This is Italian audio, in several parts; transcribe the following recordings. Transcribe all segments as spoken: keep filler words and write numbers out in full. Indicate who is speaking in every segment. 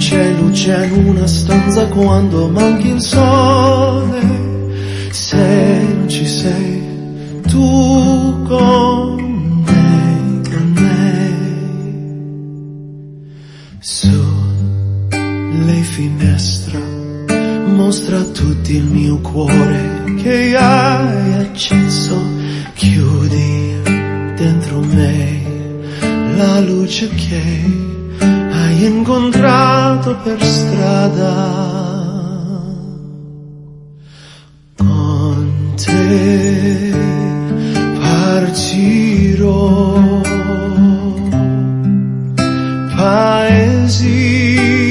Speaker 1: c'è luce in una stanza quando manchi il sole, se non ci sei tu con me, con me. Sulle finestre mostra a tutti il mio cuore che hai acceso, chiudi dentro me la luce che hai incontrato per strada. Con te partirò, paesi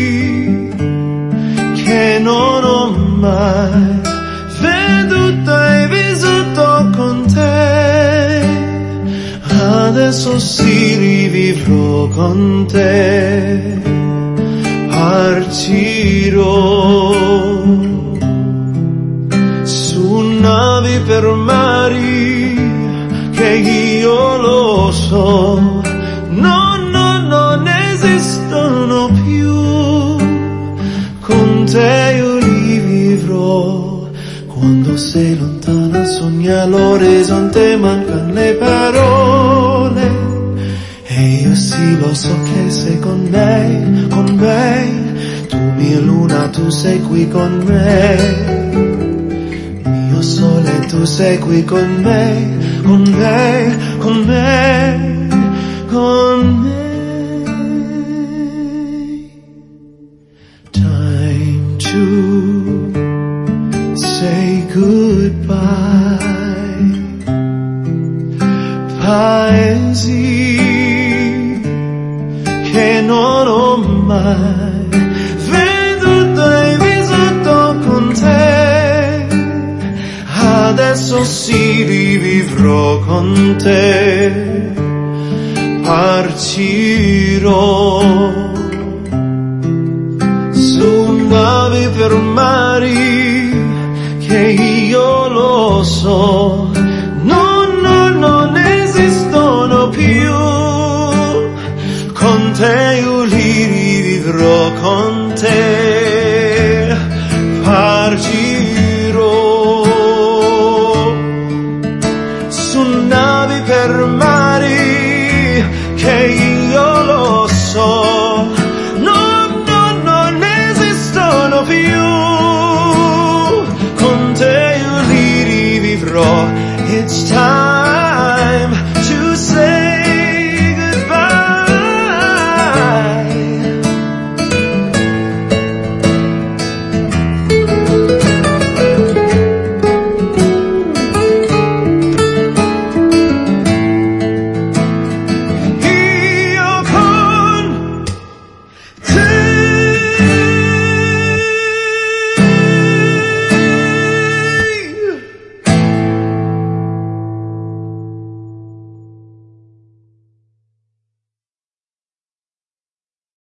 Speaker 1: che non ho mai veduto e vissuto con te. Adesso si rivivrò con te, partirò su navi per mari che io lo so, no, no, non esistono più. Con te io li vivrò. Quando sei lontana sogna l'orizzonte, mancano le parole, e io sì lo so che sei con me, con me. Tu mia luna, tu sei qui con me, mio sole, tu sei qui con me, con me, con me, con me. Time to say goodbye, paesi che non ho mai veduto e vissuto con te. Adesso si rivivrò con te, partirò su navi per mari che io lo so, no, no, non esistono più. Con te io li rivivrò con te.